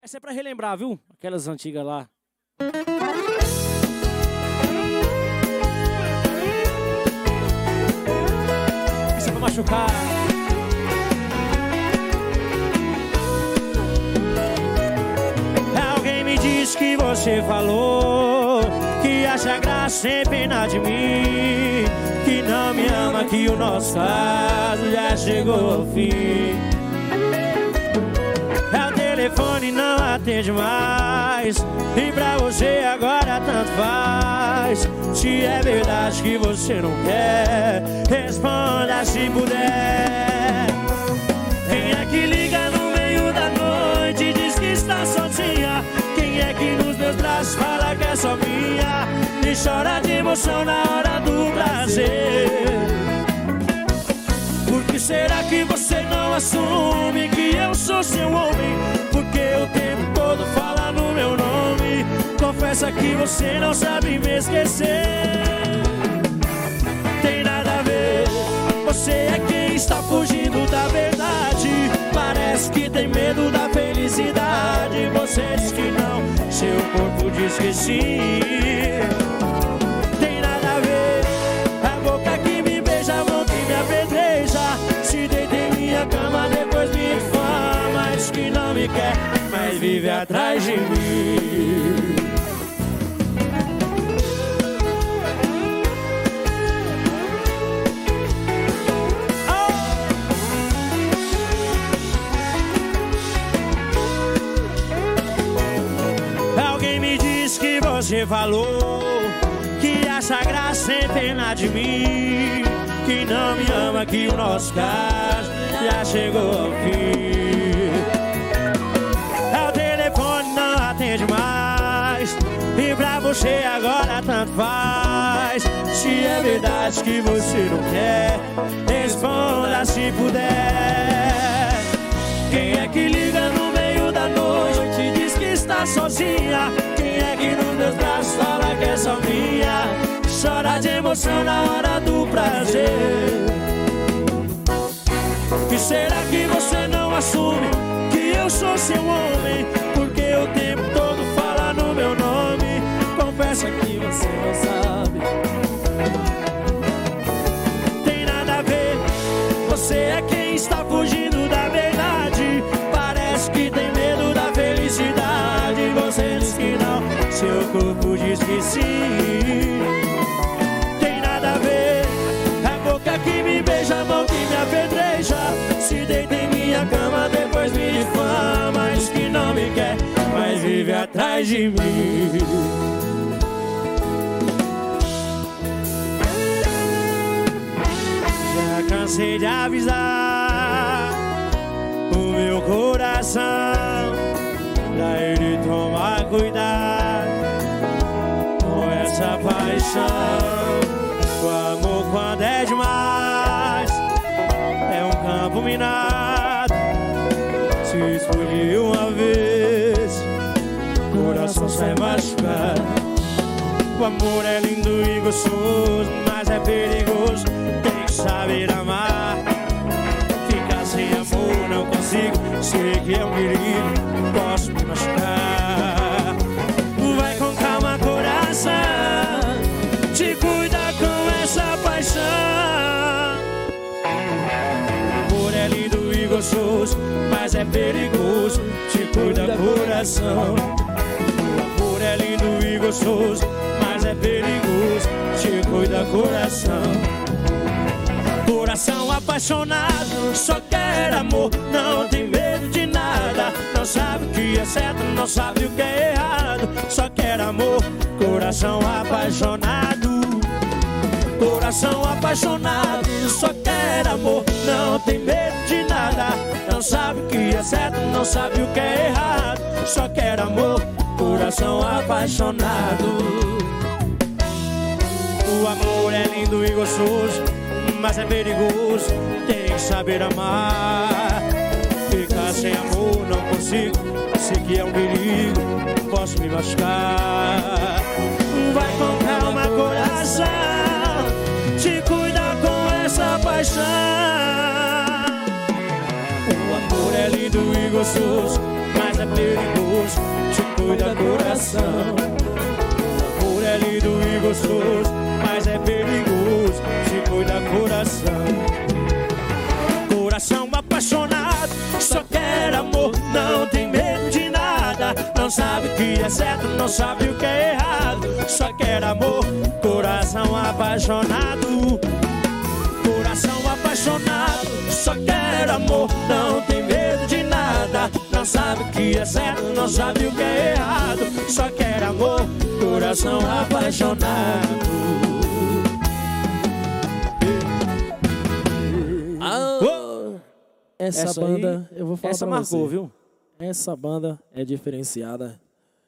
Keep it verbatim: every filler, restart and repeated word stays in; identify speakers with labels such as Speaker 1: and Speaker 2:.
Speaker 1: Essa é pra relembrar, viu? Aquelas antigas lá. Essa é pra machucar. Alguém me disse que você falou que acha graça sem pena de mim, que não me ama, que o nosso caso já chegou ao fim. O telefone não atende mais, e pra você agora tanto faz. Se é verdade que você não quer, responda se puder. Quem é que liga no meio da noite e diz que está sozinha? Quem é que nos meus braços fala que é só minha e chora de emoção na hora do prazer? Por que será que você não assume que eu sou seu homem? Porque o tempo todo fala no meu nome. Confessa que você não sabe me esquecer. Tem nada a ver, você é quem está fugindo da verdade. Parece que tem medo da felicidade. Você diz que não, seu corpo diz que sim. Tem nada a ver, a boca que me beija, a mão que me apedreja. Se deita em minha cama, depois me difama. Diz que não me quer, mas vive atrás de mim. Você falou que acha graça sem pena de mim, que não me ama, que o nosso caso já chegou ao fim. O telefone não atende mais, e pra você agora tanto faz. Se é verdade que você não quer, responda se puder. Quem é que liga no meio da noite e diz que está sozinha? Quem é que nos meus braços fala que é só minha? Chora de emoção na hora do prazer. E será que você não assume que eu sou seu homem? Porque o tempo todo fala no meu nome. Confessa que você não sabe. Tem nada a ver, você é quem está fugindo da verdade. Parece que tem medo da felicidade. Você diz que não, seu corpo diz que sim. Tem nada a ver, a boca que me beija, a mão que me apedreja. Se deita em minha cama, depois me difama. Diz que não me quer, mas vive atrás de mim. Já cansei de avisar o meu coração pra ele tomar cuidado com essa paixão. O amor, quando é demais, é um campo minado. Se explodir uma vez, o coração sai machucado. O amor é lindo e gostoso, mas é perigoso. Tem que saber amar. Ficar sem amor não consigo. Sei que é um perigo, posso me machucar. Vai com calma, coração, te cuida com essa paixão. O amor é lindo e gostoso, mas é perigoso. Te cuida, coração. O amor é lindo e gostoso, mas é perigoso. Te cuida, coração. Coração apaixonado, só quer amor, não tem medo de nada. Não sabe o que é certo, não sabe o que é errado. Só quer amor, coração apaixonado. Coração apaixonado, só quer amor, não tem medo de nada. Não sabe o que é certo, não sabe o que é errado. Só quer amor, coração apaixonado. O amor é lindo e gostoso, mas é perigoso. Tem que saber amar. Ficar sem amor não consigo. Sei que é um perigo, posso me machucar. Vai com calma, coração, te cuida com essa paixão. O amor é lindo e gostoso, mas é perigoso. Se cuida, coração. Amor é lindo e gostoso, mas é perigoso. Se cuida, coração. Coração apaixonado, só quer amor, não tem medo de nada. Não sabe o que é certo, não sabe o que é errado. Só quer amor, coração apaixonado. Coração apaixonado, só quer amor, não tem medo de nada. Não sabe o que é certo, não sabe o que é errado. Só quer amor, coração apaixonado.
Speaker 2: Oh, essa, essa banda, aí, eu vou falar
Speaker 1: essa
Speaker 2: pra
Speaker 1: marcou,
Speaker 2: você.
Speaker 1: Viu?
Speaker 2: Essa banda é diferenciada.